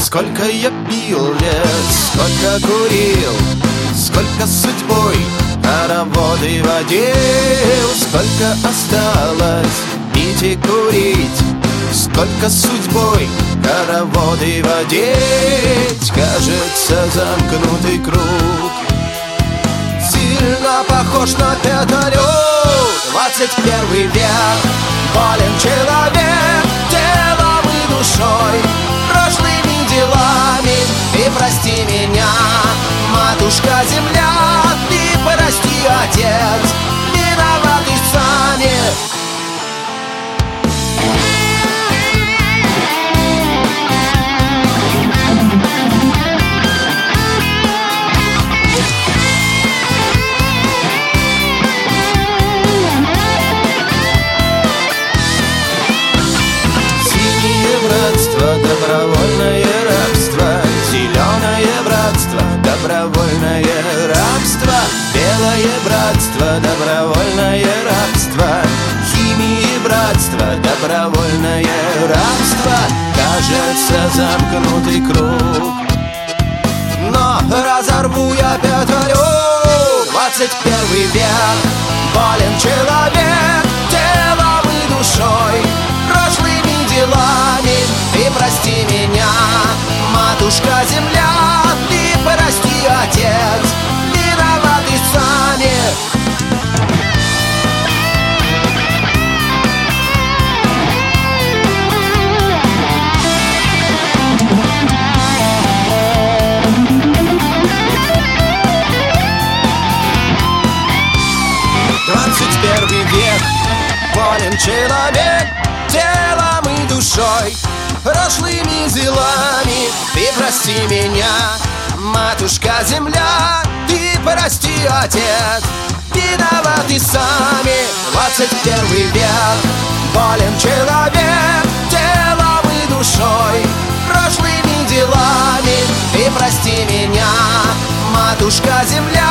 Сколько я пил лет, сколько курил, сколько судьбой хороводы водил, сколько осталось пить и курить, сколько судьбой хороводы водить. Кажется, замкнутый круг сильно похож на пятую. 21 век, болен человек телом и душой, прошлыми делами. Ты прости меня, матушка земля, ты прости, отец, виноваты сами. Добровольное рабство, зеленое братство, добровольное рабство, белое братство, добровольное рабство, химии братство, добровольное рабство. Кажется, замкнутый круг, но разорву я петлю. 21 век, болен человек телом и душой, прошлыми делами. Ты прости меня, матушка земля, ты прости, отец, виноваты сами. 21 век, болен человек телом и душой, прошлыми делами. Ты прости меня, матушка земля, ты прости, отец, виноваты сами. 21 век, болен человек телом и душой, прошлыми делами. Ты прости меня, матушка земля,